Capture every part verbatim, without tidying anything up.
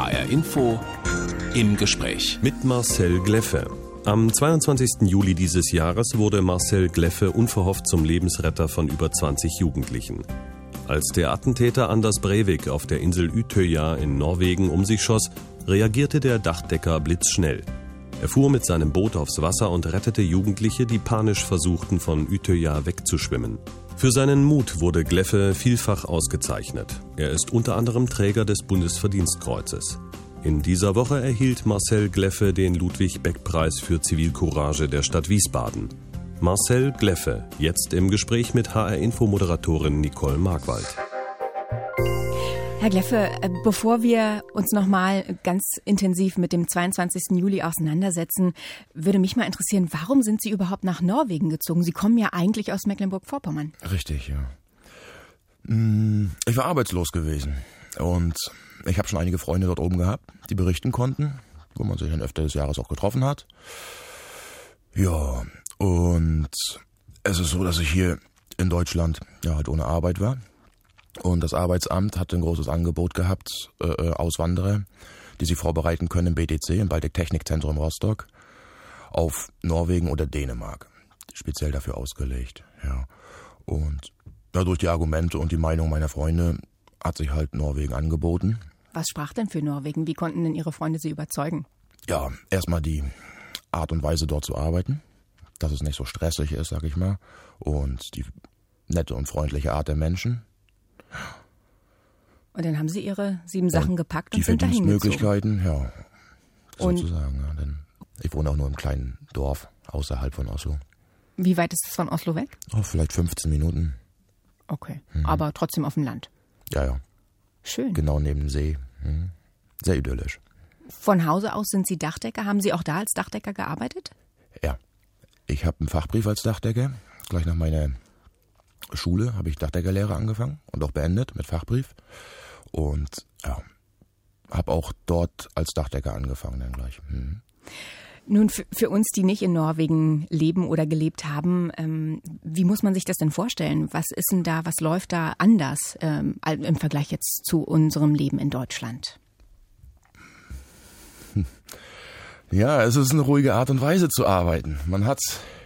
H R Info im Gespräch mit Marcel Gleffe. Am zweiundzwanzigsten Juli dieses Jahres wurde Marcel Gleffe unverhofft zum Lebensretter von über zwanzig Jugendlichen. Als der Attentäter Anders Breivik auf der Insel Utøya in Norwegen um sich schoss, reagierte der Dachdecker blitzschnell. Er fuhr mit seinem Boot aufs Wasser und rettete Jugendliche, die panisch versuchten, von Utøya wegzuschwimmen. Für seinen Mut wurde Gleffe vielfach ausgezeichnet. Er ist unter anderem Träger des Bundesverdienstkreuzes. In dieser Woche erhielt Marcel Gleffe den Ludwig-Beck-Preis für Zivilcourage der Stadt Wiesbaden. Marcel Gleffe, jetzt im Gespräch mit H R-Info-Moderatorin Nicole Markwald. Herr Gleffe, bevor wir uns nochmal ganz intensiv mit dem zweiundzwanzigsten Juli auseinandersetzen, würde mich mal interessieren, warum sind Sie überhaupt nach Norwegen gezogen? Sie kommen ja eigentlich aus Mecklenburg-Vorpommern. Richtig, ja. Ich war arbeitslos gewesen und ich habe schon einige Freunde dort oben gehabt, die berichten konnten, wo man sich dann öfter des Jahres auch getroffen hat. Ja, und es ist so, dass ich hier in Deutschland ja halt ohne Arbeit war. Und das Arbeitsamt hat ein großes Angebot gehabt, äh, Auswanderer, die sich vorbereiten können im B T C, im Baltic Technikzentrum Rostock, auf Norwegen oder Dänemark. Speziell dafür ausgelegt, ja. Und ja, durch die Argumente und die Meinung meiner Freunde hat sich halt Norwegen angeboten. Was sprach denn für Norwegen? Wie konnten denn Ihre Freunde Sie überzeugen? Ja, erstmal die Art und Weise dort zu arbeiten, dass es nicht so stressig ist, sag ich mal, und die nette und freundliche Art der Menschen. Und dann haben Sie Ihre sieben Sachen und gepackt und die sind dahin gezogen. Verdienstmöglichkeiten, ja, Und sozusagen. Ja, denn ich wohne auch nur im kleinen Dorf außerhalb von Oslo. wie weit ist es von Oslo weg? Oh, vielleicht fünfzehn Minuten. Okay, Mhm. aber trotzdem auf dem Land. Ja, ja, Schön. genau neben dem See. Mhm. Sehr idyllisch. Von Hause aus sind Sie Dachdecker. Haben Sie auch da als Dachdecker gearbeitet? Ja, ich habe einen Fachbrief als Dachdecker. Gleich nach meiner Schule habe ich Dachdeckerlehre angefangen und auch beendet mit Fachbrief. Und ja, habe auch dort als Dachdecker angefangen dann gleich. Mhm. Nun, für, für uns, die nicht in Norwegen leben oder gelebt haben, ähm, wie muss man sich das denn vorstellen? Was ist denn da, was läuft da anders ähm, im Vergleich jetzt zu unserem Leben in Deutschland? Ja, es ist eine ruhige Art und Weise zu arbeiten. Man hat,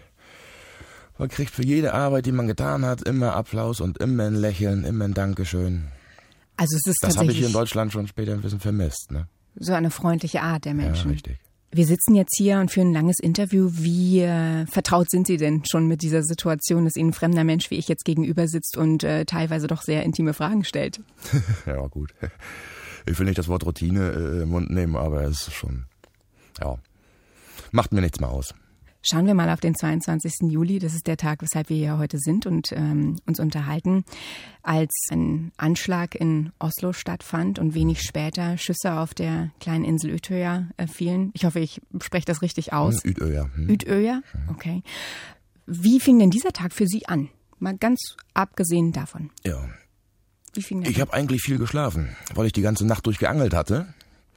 man kriegt für jede Arbeit, die man getan hat, immer Applaus und immer ein Lächeln, immer ein Dankeschön. Also es ist Das habe ich tatsächlich hier in Deutschland schon später ein bisschen vermisst, ne? so eine freundliche Art der Menschen. Ja, richtig. Wir sitzen jetzt hier und führen ein langes Interview. Wie äh, vertraut sind Sie denn schon mit dieser Situation, dass Ihnen ein fremder Mensch wie ich jetzt gegenüber sitzt und äh, teilweise doch sehr intime Fragen stellt? Ja, gut. Ich will nicht das Wort Routine äh, im Mund nehmen, aber es ist schon, ja, macht mir nichts mehr aus. Schauen wir mal auf den zweiundzwanzigsten Juli. Das ist der Tag, weshalb wir hier heute sind und ähm, uns unterhalten. Als ein Anschlag in Oslo stattfand und wenig später Schüsse auf der kleinen Insel Utøya äh, fielen. Ich hoffe, ich spreche das richtig aus. Utøya. Hm. Utøya, okay. Wie fing denn dieser Tag für Sie an? Mal ganz abgesehen davon. Ja. Wie fing der Ich an? habe eigentlich viel geschlafen, weil ich die ganze Nacht durch geangelt hatte.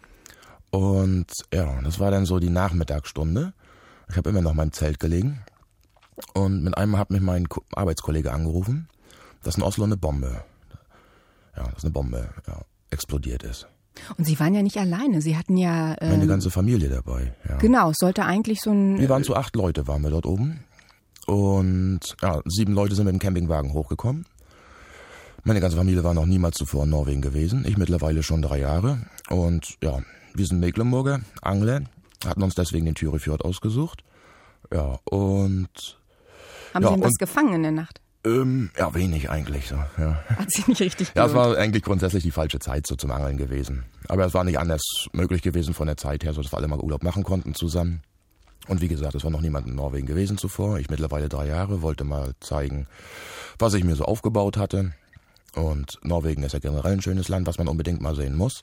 Und ja, das war dann so die Nachmittagsstunde. Ich habe immer noch in meinem Zelt gelegen. Und mit einem hat mich mein Ko- Arbeitskollege angerufen, dass in Oslo eine Bombe, ja, dass eine Bombe ja, explodiert ist. Und Sie waren ja nicht alleine. Sie hatten ja... Ähm, Meine ganze Familie dabei. Ja. Genau, es sollte eigentlich so ein... Wir waren zu acht Leute, waren wir dort oben. Und ja, sieben Leute sind mit dem Campingwagen hochgekommen. Meine ganze Familie war noch niemals zuvor in Norwegen gewesen. Ich mittlerweile schon drei Jahre. Und ja, wir sind Mecklenburger, Angler, hatten uns deswegen den Tyrifjord ausgesucht. Ja, und... Haben ja, Sie denn was und- gefangen in der Nacht? Ähm, ja, wenig eigentlich so, ja. Hat sich nicht richtig Ja, es gelohnt. war eigentlich grundsätzlich die falsche Zeit so zum Angeln gewesen. Aber es war nicht anders möglich gewesen von der Zeit her, so dass wir alle mal Urlaub machen konnten zusammen. Und wie gesagt, es war noch niemand in Norwegen gewesen zuvor. Ich mittlerweile drei Jahre, wollte mal zeigen, was ich mir so aufgebaut hatte. Und Norwegen ist ja generell ein schönes Land, was man unbedingt mal sehen muss.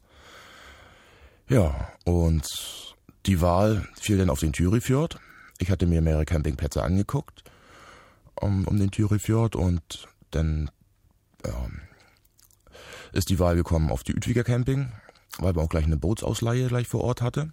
Ja, und die Wahl fiel dann auf den Tyrifjord. Ich hatte mir mehrere Campingplätze angeguckt um, um den Tyrifjord und dann ja, ist die Wahl gekommen auf die Utøya Camping, weil man auch gleich eine Bootsausleihe gleich vor Ort hatte.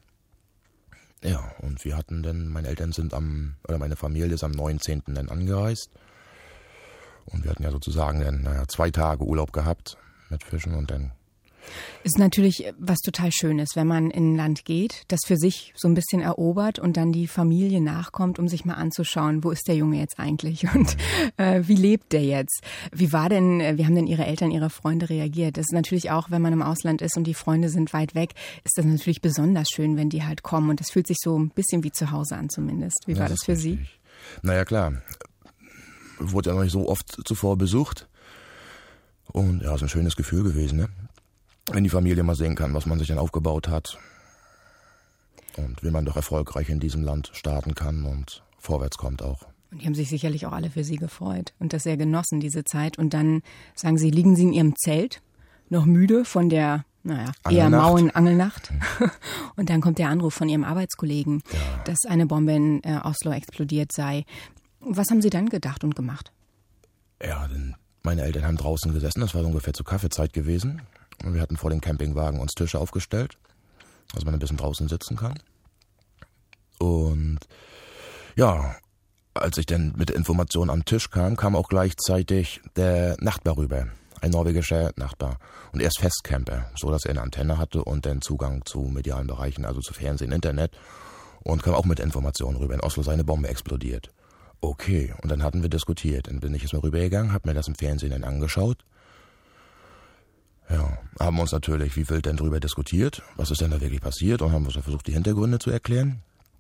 Ja, und wir hatten dann, meine Eltern sind am, oder meine Familie ist am neunzehnten dann angereist. Und wir hatten ja sozusagen dann, naja, zwei Tage Urlaub gehabt mit Fischen und dann Ist natürlich was total Schönes, wenn man in ein Land geht, das für sich so ein bisschen erobert und dann die Familie nachkommt, um sich mal anzuschauen, wo ist der Junge jetzt eigentlich und äh, wie lebt der jetzt? Wie war denn, wie haben denn Ihre Eltern, Ihre Freunde reagiert? Das ist natürlich auch, wenn man im Ausland ist und die Freunde sind weit weg, ist das natürlich besonders schön, wenn die halt kommen und das fühlt sich so ein bisschen wie zu Hause an zumindest. Wie war das, das für Sie? Naja, klar. Wurde ja noch nicht so oft zuvor besucht und ja, ist ein schönes Gefühl gewesen, ne? Wenn die Familie mal sehen kann, was man sich dann aufgebaut hat und wie man doch erfolgreich in diesem Land starten kann und vorwärts kommt auch. Und die haben sich sicherlich auch alle für Sie gefreut und das sehr genossen, diese Zeit. Und dann, sagen Sie, liegen Sie in Ihrem Zelt, noch müde von der, naja, eher mauen Angelnacht. Mhm. Und dann kommt der Anruf von Ihrem Arbeitskollegen, ja, dass eine Bombe in äh, Oslo explodiert sei. Was haben Sie dann gedacht und gemacht? Ja, denn meine Eltern haben draußen gesessen, das war ungefähr zur Kaffeezeit gewesen. Und wir hatten vor dem Campingwagen uns Tische aufgestellt, dass man ein bisschen draußen sitzen kann. Und ja, als ich dann mit der Information am Tisch kam, kam auch gleichzeitig der Nachbar rüber, ein norwegischer Nachbar. Und er ist Festcamper, so dass er eine Antenne hatte und dann Zugang zu medialen Bereichen, also zu Fernsehen, Internet. Und kam auch mit Informationen rüber. In Oslo sei eine Bombe explodiert. Okay, und dann hatten wir diskutiert. Dann bin ich jetzt mal rübergegangen, habe mir das im Fernsehen dann angeschaut. Ja, haben uns natürlich wie wild denn drüber diskutiert, was ist denn da wirklich passiert und haben uns versucht, die Hintergründe zu erklären.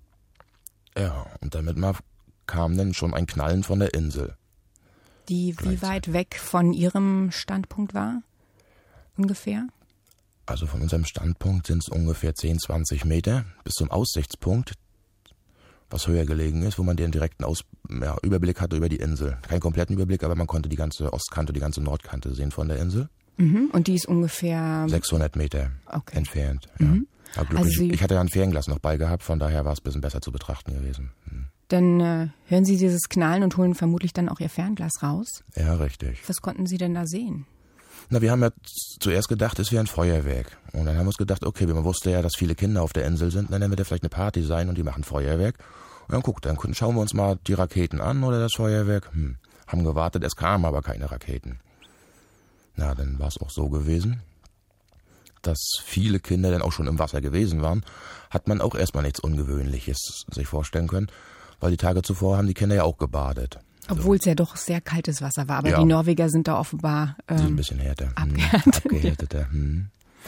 Ja, und damit mal kam dann schon ein Knallen von der Insel. Die wie weit weg von Ihrem Standpunkt war? Ungefähr? Also von unserem Standpunkt sind es ungefähr zehn, zwanzig Meter bis zum Aussichtspunkt, was höher gelegen ist, wo man den direkten Aus- ja, Überblick hatte über die Insel. Keinen kompletten Überblick, aber man konnte die ganze Ostkante, die ganze Nordkante sehen von der Insel. Mhm. Und die ist ungefähr sechshundert Meter okay. entfernt. Ja. Mhm. Aber glücklich, also ich hatte ja ein Fernglas noch bei gehabt, von daher war es ein bisschen besser zu betrachten gewesen. Mhm. Dann äh, hören Sie dieses Knallen und holen vermutlich dann auch Ihr Fernglas raus? Ja, richtig. Was konnten Sie denn da sehen? Na, wir haben ja zuerst gedacht, es wäre ein Feuerwerk. Und dann haben wir uns gedacht, okay, man wusste ja, dass viele Kinder auf der Insel sind, dann wird ja vielleicht eine Party sein und die machen Feuerwerk. Und dann guckt, dann schauen wir uns mal die Raketen an oder das Feuerwerk. Hm. Haben gewartet, es kamen aber keine Raketen. Na, dann war es auch so gewesen, dass viele Kinder dann auch schon im Wasser gewesen waren. Hat man auch erstmal nichts Ungewöhnliches sich vorstellen können, weil die Tage zuvor haben die Kinder ja auch gebadet. Obwohl so. Es ja doch sehr kaltes Wasser war, aber ja. Die Norweger sind da offenbar ähm, die sind ein bisschen härter. Abgehärtet. Hm, abgehärteter. Hm.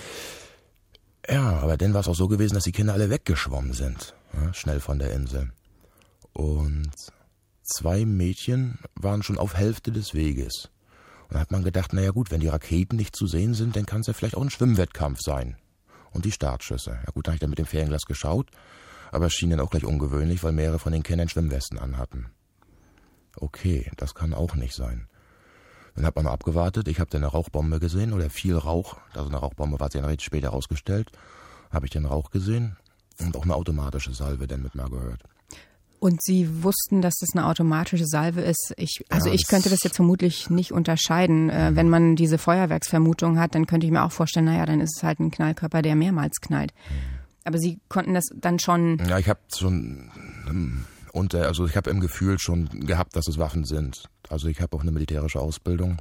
Ja, aber dann war es auch so gewesen, dass die Kinder alle weggeschwommen sind, ja, schnell von der Insel. Und zwei Mädchen waren schon auf Hälfte des Weges. Und da hat man gedacht, naja gut, wenn die Raketen nicht zu sehen sind, dann kann es ja vielleicht auch ein Schwimmwettkampf sein. Und die Startschüsse. Ja gut, dann habe ich dann mit dem Fernglas geschaut, aber es schien dann auch gleich ungewöhnlich, weil mehrere von den Kindern Schwimmwesten anhatten. Okay, das kann auch nicht sein. Dann hat man noch abgewartet, ich habe dann eine Rauchbombe gesehen, oder viel Rauch, also eine Rauchbombe war dann recht später herausgestellt, habe ich den Rauch gesehen und auch eine automatische Salve dann mit mal gehört. Und Sie wussten, dass das eine automatische Salve ist. Ich, also ja, ich könnte das jetzt vermutlich nicht unterscheiden. Äh, wenn man diese Feuerwerksvermutung hat, dann könnte ich mir auch vorstellen, naja, dann ist es halt ein Knallkörper, der mehrmals knallt. Aber Sie konnten das dann schon... Ja, ich habe schon... unter, also ich habe im Gefühl schon gehabt, dass es Waffen sind. Also ich habe auch eine militärische Ausbildung,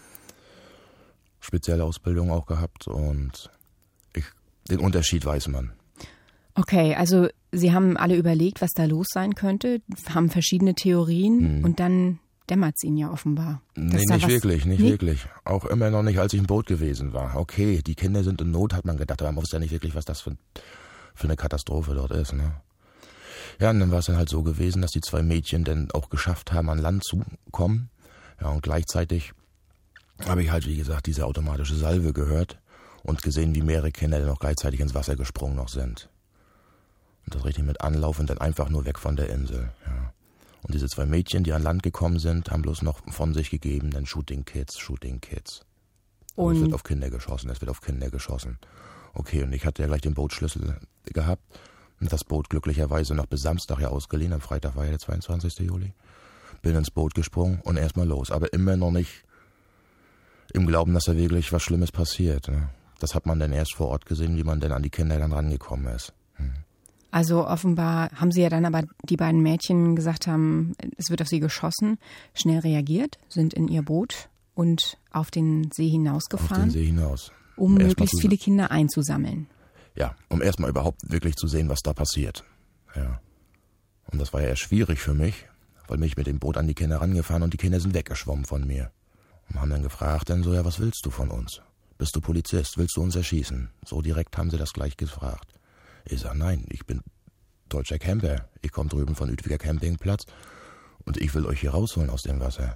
spezielle Ausbildung auch gehabt und ich, den Unterschied weiß man. Okay, also Sie haben alle überlegt, was da los sein könnte, haben verschiedene Theorien hm. und dann dämmert es Ihnen ja offenbar. Nee, nicht wirklich, nicht nee? wirklich. Auch immer noch nicht, als ich im Boot gewesen war. Okay, die Kinder sind in Not, hat man gedacht, aber man wusste ja nicht wirklich, was das für, für eine Katastrophe dort ist, ne? Ja, und dann war es dann halt so gewesen, dass die zwei Mädchen dann auch geschafft haben, an Land zu kommen. Ja, und gleichzeitig habe ich halt, wie gesagt, diese automatische Salve gehört und gesehen, wie mehrere Kinder dann auch gleichzeitig ins Wasser gesprungen noch sind. Und das richtig mit Anlauf und dann einfach nur weg von der Insel. Ja. Und diese zwei Mädchen, die an Land gekommen sind, haben bloß noch von sich gegeben, dann Shooting Kids, Shooting Kids. Und, und es wird auf Kinder geschossen, es wird auf Kinder geschossen. Okay, und ich hatte ja gleich den Bootschlüssel gehabt. Und das Boot glücklicherweise noch bis Samstag ja ausgeliehen. Am Freitag war ja der zweiundzwanzigsten Juli. Bin ins Boot gesprungen und erstmal los. Aber immer noch nicht im Glauben, dass da wirklich was Schlimmes passiert. Ne? Das hat man dann erst vor Ort gesehen, wie man dann an die Kinder dann rangekommen ist. Hm. Also offenbar haben Sie ja dann aber, die beiden Mädchen gesagt haben, es wird auf sie geschossen, schnell reagiert, sind in ihr Boot und auf den See hinausgefahren. Auf den See hinaus. um möglichst viele Kinder einzusammeln. Ja, um erstmal überhaupt wirklich zu sehen, was da passiert. Ja. Und das war ja eher schwierig für mich, weil mich mit dem Boot an die Kinder rangefahren und die Kinder sind weggeschwommen von mir. Und haben dann gefragt, dann so, ja, was willst du von uns? Bist du Polizist? Willst du uns erschießen? So direkt haben sie das gleich gefragt. Ich sag, nein, ich bin deutscher Camper. Ich komme drüben von Uetwiger Campingplatz und ich will euch hier rausholen aus dem Wasser.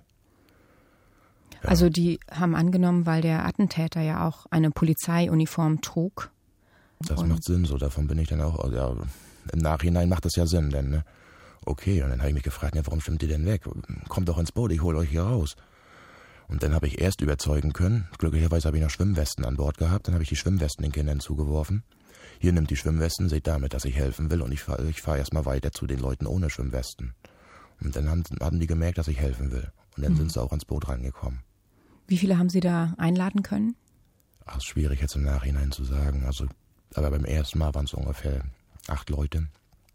Ja. Also die haben angenommen, weil der Attentäter ja auch eine Polizeiuniform trug. Das und macht Sinn, so davon bin ich dann auch, ja, im Nachhinein macht das ja Sinn, denn, ne? Okay, und dann habe ich mich gefragt, ja, warum schwimmt ihr denn weg? Kommt doch ins Boot, ich hole euch hier raus. Und dann habe ich erst überzeugen können, glücklicherweise habe ich noch Schwimmwesten an Bord gehabt, dann habe ich die Schwimmwesten den Kindern zugeworfen. Hier nimmt die Schwimmwesten, seht damit, dass ich helfen will und ich fahre ich fahr erstmal weiter zu den Leuten ohne Schwimmwesten. Und dann haben, haben die gemerkt, dass ich helfen will. Und dann mhm. sind sie auch ans Boot rangekommen. Wie viele haben Sie da einladen können? Ach, ist schwierig jetzt im Nachhinein zu sagen. Also, aber beim ersten Mal waren es ungefähr acht Leute.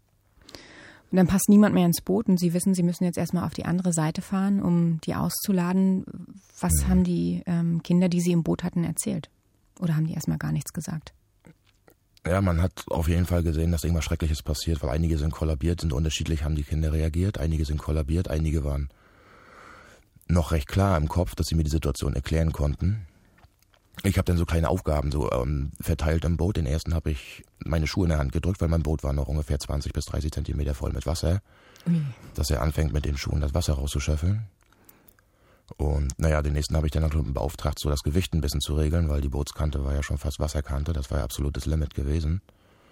Und dann passt niemand mehr ins Boot und Sie wissen, Sie müssen jetzt erstmal auf die andere Seite fahren, um die auszuladen. Was mhm. haben die ähm, Kinder, die Sie im Boot hatten, erzählt? Oder haben die erstmal gar nichts gesagt? Ja, man hat auf jeden Fall gesehen, dass irgendwas Schreckliches passiert, weil einige sind kollabiert, sind unterschiedlich, haben die Kinder reagiert. Einige sind kollabiert, einige waren noch recht klar im Kopf, dass sie mir die Situation erklären konnten. Ich habe dann so kleine Aufgaben so ähm, verteilt im Boot. Den ersten habe ich meine Schuhe in der Hand gedrückt, weil mein Boot war noch ungefähr zwanzig bis dreißig Zentimeter voll mit Wasser. Mhm. Dass er anfängt, mit den Schuhen das Wasser rauszuschöffeln. Und naja, den nächsten habe ich dann noch beauftragt, so das Gewicht ein bisschen zu regeln, weil die Bootskante war ja schon fast Wasserkante. Das war ja absolutes Limit gewesen.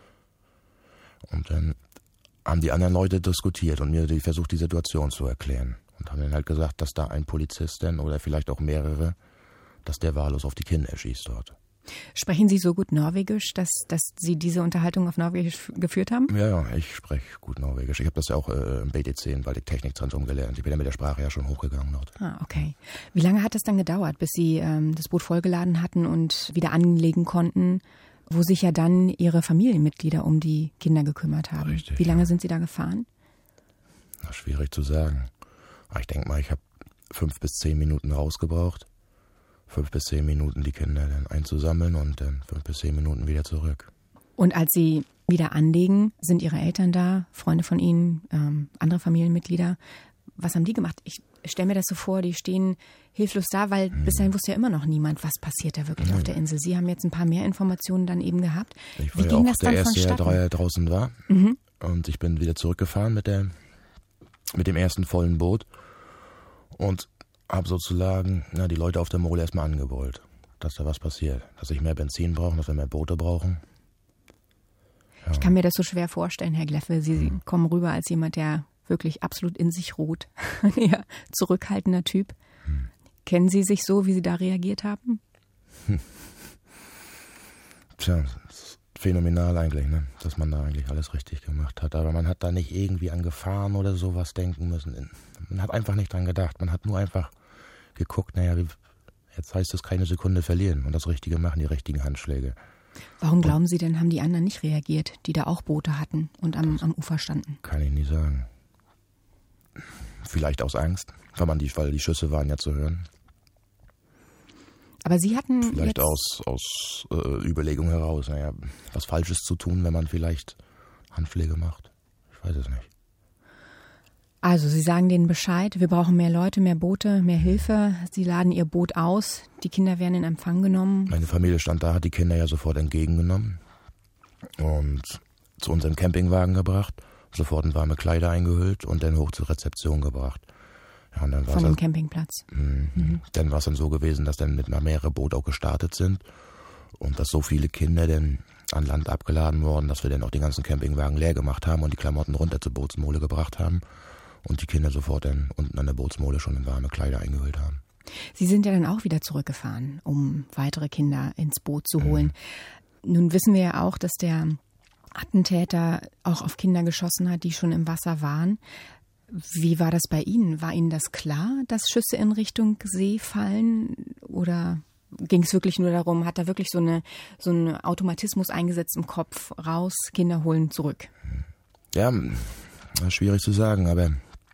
Und dann haben die anderen Leute diskutiert und mir die versucht, die Situation zu erklären. Und haben dann halt gesagt, dass da ein Polizist denn oder vielleicht auch mehrere, dass der wahllos auf die Kinder schießt dort. Sprechen Sie so gut Norwegisch, dass, dass Sie diese Unterhaltung auf Norwegisch geführt haben? Ja, ja, ich spreche gut Norwegisch. Ich habe das ja auch äh, im B D C, im Baltic Technikzentrum gelernt. Ich bin ja mit der Sprache ja schon hochgegangen dort. Ah, okay. Wie lange hat es dann gedauert, bis Sie ähm, das Boot vollgeladen hatten und wieder anlegen konnten, wo sich ja dann Ihre Familienmitglieder um die Kinder gekümmert haben? Richtig, Wie lange ja. sind Sie da gefahren? Na, schwierig zu sagen. Aber ich denke mal, ich habe fünf bis zehn Minuten rausgebraucht. Fünf bis zehn Minuten die Kinder dann einzusammeln und dann fünf bis zehn Minuten wieder zurück. Und als Sie wieder anlegen, sind Ihre Eltern da, Freunde von Ihnen, ähm, andere Familienmitglieder? Was haben die gemacht? Ich stelle mir das so vor, die stehen hilflos da, weil hm. bis dahin wusste ja immer noch niemand, was passiert da wirklich hm. auf der Insel. Sie haben jetzt ein paar mehr Informationen dann eben gehabt. Ich war Wie ja ging auch das der dann Erste, der drei draußen war. Mhm. Und ich bin wieder zurückgefahren mit, der, mit dem ersten vollen Boot. Und habe sozusagen na, die Leute auf der Mole erstmal angebrüllt, dass da was passiert. Dass ich mehr Benzin brauche, dass wir mehr Boote brauchen. Ja. Ich kann mir das so schwer vorstellen, Herr Gleffe. Sie hm. kommen rüber als jemand, der wirklich absolut in sich ruht. Ein eher zurückhaltender Typ. Hm. Kennen Sie sich so, wie Sie da reagiert haben? Hm. Tja, das ist phänomenal eigentlich, ne? Dass man da eigentlich alles richtig gemacht hat. Aber man hat da nicht irgendwie an Gefahren oder sowas denken müssen. Man hat einfach nicht dran gedacht. Man hat nur einfach geguckt, naja, jetzt heißt es keine Sekunde verlieren und das Richtige machen, die richtigen Handschläge. Warum glauben Sie denn, haben die anderen nicht reagiert, die da auch Boote hatten und am, am Ufer standen? Kann ich nicht sagen. Vielleicht aus Angst, weil, man die, weil die Schüsse waren ja zu hören. Aber Sie hatten Vielleicht jetzt aus, aus äh, Überlegung heraus, naja, was Falsches zu tun, wenn man vielleicht Handschläge macht. Ich weiß es nicht. Also Sie sagen denen Bescheid, wir brauchen mehr Leute, mehr Boote, mehr Hilfe. Sie laden Ihr Boot aus, die Kinder werden in Empfang genommen. Meine Familie stand da, hat die Kinder ja sofort entgegengenommen und zu unserem Campingwagen gebracht, sofort in warme Kleider eingehüllt und dann hoch zur Rezeption gebracht. Ja, und dann Von dem Campingplatz. Mh, mhm. Dann war es dann so gewesen, dass dann mit mehrere Boote auch gestartet sind und dass so viele Kinder dann an Land abgeladen wurden, dass wir dann auch den ganzen Campingwagen leer gemacht haben und die Klamotten runter zur Bootsmole gebracht haben. Und die Kinder sofort dann unten an der Bootsmole schon in warme Kleider eingehüllt haben. Sie sind ja dann auch wieder zurückgefahren, um weitere Kinder ins Boot zu holen. Mhm. Nun wissen wir ja auch, dass der Attentäter auch auf Kinder geschossen hat, die schon im Wasser waren. Wie war das bei Ihnen? War Ihnen das klar, dass Schüsse in Richtung See fallen? Oder ging es wirklich nur darum, hat da wirklich so eine so einen Automatismus eingesetzt im Kopf, raus, Kinder holen, zurück? Ja, schwierig zu sagen, aber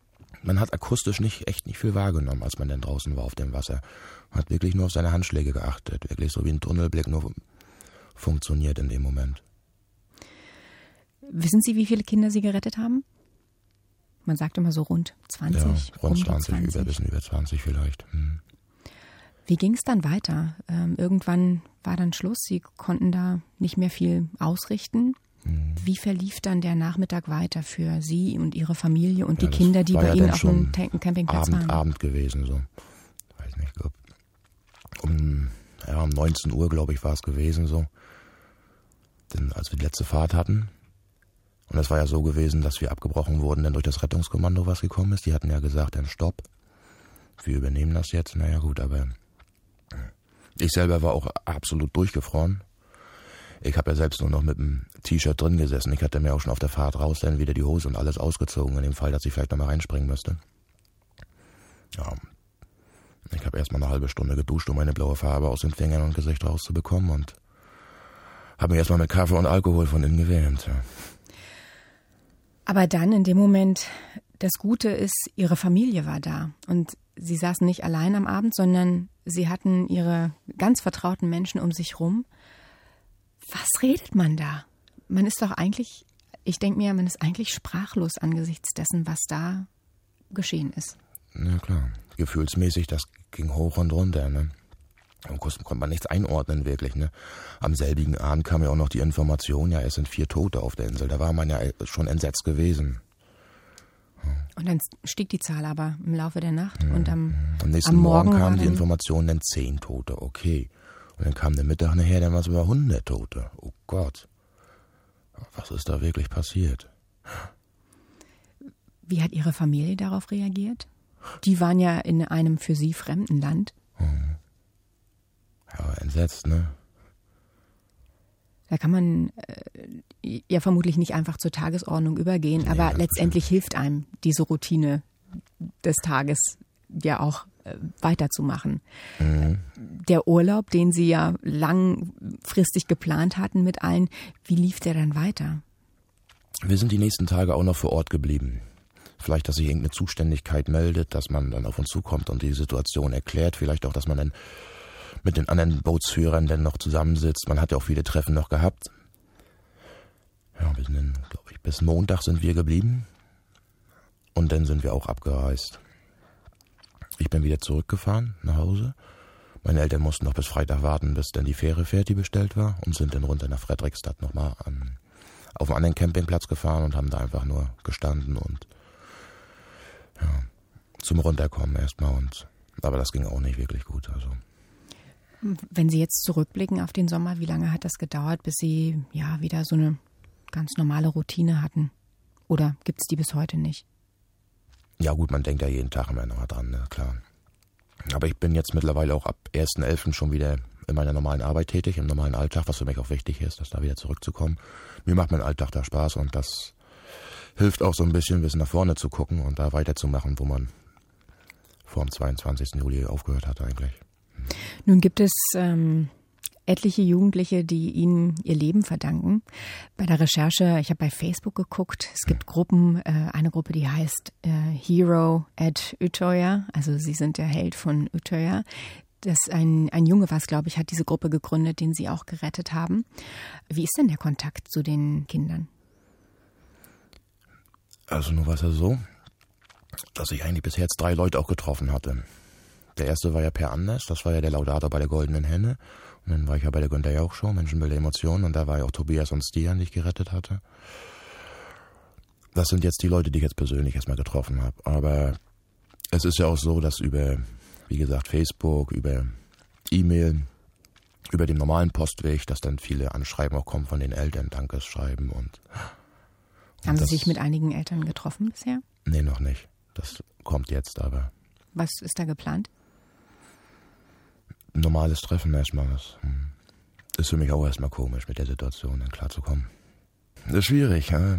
man hat akustisch nicht echt nicht viel wahrgenommen, als man dann draußen war auf dem Wasser. Man hat wirklich nur auf seine Handschläge geachtet, wirklich so wie ein Tunnelblick nur funktioniert in dem Moment. Wissen Sie, wie viele Kinder Sie gerettet haben? Man sagt immer so rund zwanzig. Ja, rund zwanzig, zwanzig. über, ein bisschen über zwanzig vielleicht. Hm. Wie ging es dann weiter? Ähm, irgendwann war dann Schluss, Sie konnten da nicht mehr viel ausrichten. Hm. Wie verlief dann der Nachmittag weiter für Sie und Ihre Familie und ja, die Kinder, die bei ja Ihnen auf dem Campingplatz Abend, waren? Abend gewesen, so. Weiß nicht, glaub. Um, ja, um neunzehn Uhr, glaube ich, war es gewesen, so. Denn als wir die letzte Fahrt hatten, und es war ja so gewesen, dass wir abgebrochen wurden, denn durch das Rettungskommando, was gekommen ist, die hatten ja gesagt, dann stopp, wir übernehmen das jetzt. Naja gut, aber ich selber war auch absolut durchgefroren. Ich habe ja selbst nur noch mit dem T-Shirt drin gesessen. Ich hatte mir auch schon auf der Fahrt raus dann wieder die Hose und alles ausgezogen, in dem Fall, dass ich vielleicht nochmal reinspringen müsste. Ja, ich habe erstmal eine halbe Stunde geduscht, um meine blaue Farbe aus den Fingern und Gesicht rauszubekommen und habe mich erstmal mit Kaffee und Alkohol von innen gewärmt. Ja. Aber dann in dem Moment, das Gute ist, Ihre Familie war da und Sie saßen nicht allein am Abend, sondern Sie hatten Ihre ganz vertrauten Menschen um sich rum. Was redet man da? Man ist doch eigentlich, ich denke mir, man ist eigentlich sprachlos angesichts dessen, was da geschehen ist. Ja klar, gefühlsmäßig, das ging hoch und runter, ne? Am Kosten konnte man nichts einordnen, wirklich, ne? Am selbigen Abend kam ja auch noch die Information, ja, es sind vier Tote auf der Insel. Da war man ja schon entsetzt gewesen. Ja. Und dann stieg die Zahl aber im Laufe der Nacht. Ja. Und am, am nächsten am Morgen, Morgen kam die Information, dann zehn Tote, okay. Und dann kam der Mittag nachher, dann war es über hundert Tote. Oh Gott. Was ist da wirklich passiert? Wie hat Ihre Familie darauf reagiert? Die waren ja in einem für Sie fremden Land. Hm. Ja, entsetzt, ne? Da kann man äh, ja vermutlich nicht einfach zur Tagesordnung übergehen, nee, aber letztendlich hilft einem diese Routine des Tages ja auch äh, weiterzumachen. Mhm. Der Urlaub, den Sie ja langfristig geplant hatten mit allen, wie lief der dann weiter? Wir sind die nächsten Tage auch noch vor Ort geblieben. Vielleicht, dass sich irgendeine Zuständigkeit meldet, dass man dann auf uns zukommt und die Situation erklärt. Vielleicht auch, dass man dann mit den anderen Bootsführern dann noch zusammensitzt. Man hat ja auch viele Treffen noch gehabt. Ja, wir sind dann, glaube ich, bis Montag sind wir geblieben. Und dann sind wir auch abgereist. Ich bin wieder zurückgefahren nach Hause. Meine Eltern mussten noch bis Freitag warten, bis dann die Fähre fährt, die bestellt war. Und sind dann runter nach Fredrikstad nochmal an, auf einen anderen Campingplatz gefahren und haben da einfach nur gestanden und ja, zum Runterkommen erstmal. Und, aber das ging auch nicht wirklich gut, also. Wenn Sie jetzt zurückblicken auf den Sommer, wie lange hat das gedauert, bis Sie ja wieder so eine ganz normale Routine hatten? Oder gibt es die bis heute nicht? Ja gut, man denkt ja jeden Tag immer noch dran, ne, klar. Aber ich bin jetzt mittlerweile auch ab ersten elften schon wieder in meiner normalen Arbeit tätig, im normalen Alltag, was für mich auch wichtig ist, dass da wieder zurückzukommen. Mir macht mein Alltag da Spaß und das hilft auch so ein bisschen, ein bisschen nach vorne zu gucken und da weiterzumachen, wo man vor dem zweiundzwanzigsten Juli aufgehört hat eigentlich. Nun gibt es ähm, etliche Jugendliche, die Ihnen ihr Leben verdanken. Bei der Recherche, ich habe bei Facebook geguckt, es gibt Gruppen, äh, eine Gruppe, die heißt äh, Hero at Utøya, also Sie sind der Held von Utøya. Das ein, ein Junge, was glaube ich, hat diese Gruppe gegründet, den Sie auch gerettet haben. Wie ist denn der Kontakt zu den Kindern? Also nur war es ja so, dass ich eigentlich bisher jetzt drei Leute auch getroffen hatte. Der erste war ja Per Anders, das war ja der Laudator bei der Goldenen Henne. Und dann war ich ja bei der Günther Jauch Show, Menschenbilder, Emotionen. Und da war ja auch Tobias und Stian, die ich gerettet hatte. Das sind jetzt die Leute, die ich jetzt persönlich erstmal getroffen habe. Aber es ist ja auch so, dass über, wie gesagt, Facebook, über E-Mail, über den normalen Postweg, dass dann viele Anschreiben auch kommen von den Eltern, Dankeschreiben und... und Haben Sie das, sich mit einigen Eltern getroffen bisher? Nee, noch nicht. Das kommt jetzt, aber... Was ist da geplant? Ein normales Treffen erstmal. Das ist für mich auch erstmal komisch, mit der Situation dann klarzukommen. Das ist schwierig, ja.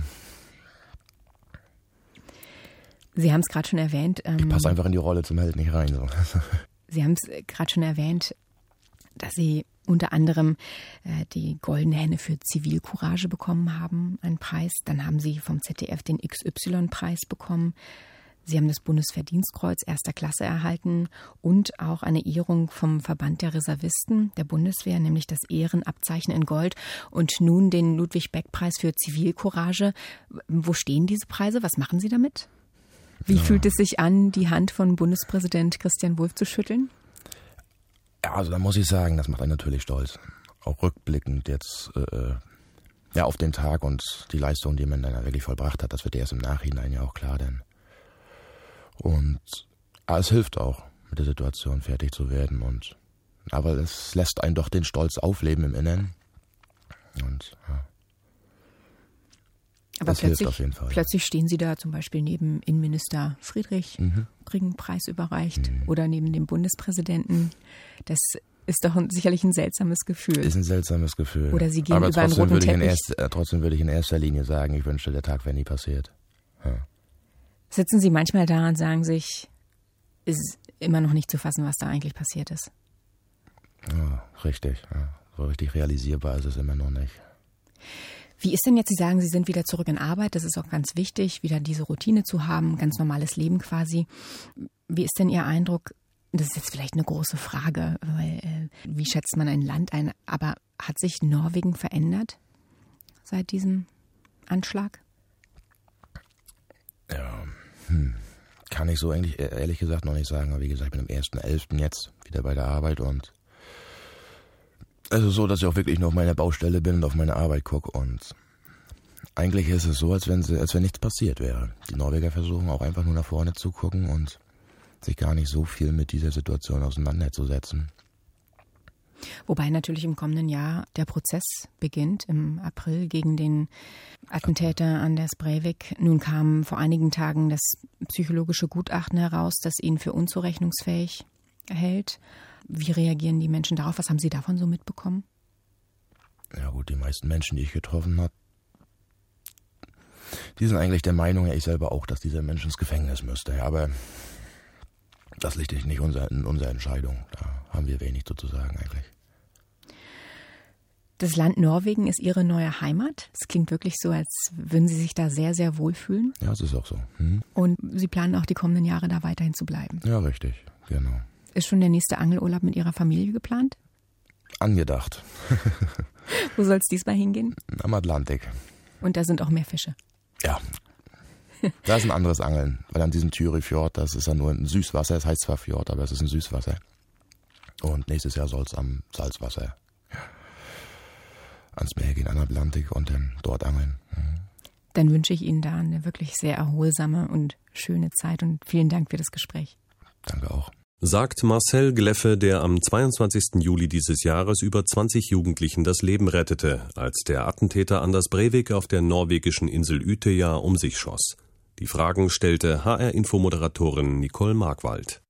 Sie haben es gerade schon erwähnt. Ähm, ich passe einfach in die Rolle zum Held nicht rein. So. Sie haben es gerade schon erwähnt, dass Sie unter anderem äh, die Goldene Henne für Zivilcourage bekommen haben, einen Preis. Dann haben Sie vom Z D F den X Y-Preis bekommen. Sie haben das Bundesverdienstkreuz erster Klasse erhalten und auch eine Ehrung vom Verband der Reservisten der Bundeswehr, nämlich das Ehrenabzeichen in Gold und nun den Ludwig-Beck-Preis für Zivilcourage. Wo stehen diese Preise? Was machen Sie damit? Wie ja. fühlt es sich an, die Hand von Bundespräsident Christian Wulff zu schütteln? Ja, also da muss ich sagen, das macht einen natürlich stolz. Auch rückblickend jetzt äh, ja, auf den Tag und die Leistung, die man dann wirklich vollbracht hat, das wird erst im Nachhinein ja auch klar, denn Und ah, es hilft auch, mit der Situation fertig zu werden. Und aber es lässt einen doch den Stolz aufleben im Inneren. Und ja, aber das plötzlich, hilft auf jeden Fall. Plötzlich stehen Sie da zum Beispiel neben Innenminister Friedrich, mhm. kriegen einen Preis überreicht, mhm. oder neben dem Bundespräsidenten. Das ist doch ein, sicherlich ein seltsames Gefühl. Ist ein seltsames Gefühl. Oder Sie gehen aber über einen roten würde Teppich. Erst, äh, trotzdem würde ich in erster Linie sagen, ich wünschte, der Tag wäre nie passiert. Ja. Sitzen Sie manchmal da und sagen sich, ist immer noch nicht zu fassen, was da eigentlich passiert ist? Ja, richtig. Ja. So richtig realisierbar ist es immer noch nicht. Wie ist denn jetzt, Sie sagen, Sie sind wieder zurück in Arbeit, das ist auch ganz wichtig, wieder diese Routine zu haben, ganz normales Leben quasi. Wie ist denn Ihr Eindruck, das ist jetzt vielleicht eine große Frage, weil äh, wie schätzt man ein Land ein, aber hat sich Norwegen verändert seit diesem Anschlag? Ja, hm. kann ich so eigentlich ehrlich gesagt noch nicht sagen. Aber wie gesagt, ich bin am ersten elften jetzt wieder bei der Arbeit und es ist so, dass ich auch wirklich nur auf meiner Baustelle bin und auf meine Arbeit gucke. Und eigentlich ist es so, als wenn, sie, als wenn nichts passiert wäre. Die Norweger versuchen auch einfach nur nach vorne zu gucken und sich gar nicht so viel mit dieser Situation auseinanderzusetzen. Wobei natürlich im kommenden Jahr der Prozess beginnt, im April gegen den Attentäter Anders Breivik. Nun kam vor einigen Tagen das psychologische Gutachten heraus, das ihn für unzurechnungsfähig hält. Wie reagieren die Menschen darauf? Was haben Sie davon so mitbekommen? Ja gut, die meisten Menschen, die ich getroffen habe, die sind eigentlich der Meinung, ja ich selber auch, dass dieser Mensch ins Gefängnis müsste. Ja, aber das liegt nicht unser, in unserer Entscheidung. Da haben wir wenig zu sagen eigentlich. Das Land Norwegen ist Ihre neue Heimat. Es klingt wirklich so, als würden Sie sich da sehr, sehr wohlfühlen. Ja, es ist auch so. Hm. Und Sie planen auch die kommenden Jahre da weiterhin zu bleiben. Ja, richtig, genau. Ist schon der nächste Angelurlaub mit Ihrer Familie geplant? Angedacht. Wo soll es diesmal hingehen? Am Atlantik. Und da sind auch mehr Fische? Ja. Da ist ein anderes Angeln, weil an diesem Tyrifjord, das ist ja nur ein Süßwasser, es heißt zwar Fjord, aber es ist ein Süßwasser. Und nächstes Jahr soll es am Salzwasser ans Meer gehen, an den Atlantik und dann dort angeln. Mhm. Dann wünsche ich Ihnen da eine wirklich sehr erholsame und schöne Zeit und vielen Dank für das Gespräch. Danke auch. Sagt Marcel Gleffe, der am zweiundzwanzigsten Juli dieses Jahres über zwanzig Jugendlichen das Leben rettete, als der Attentäter Anders Breivik auf der norwegischen Insel Utøya um sich schoss. Die Fragen stellte H R-Infomoderatorin Nicole Markwald.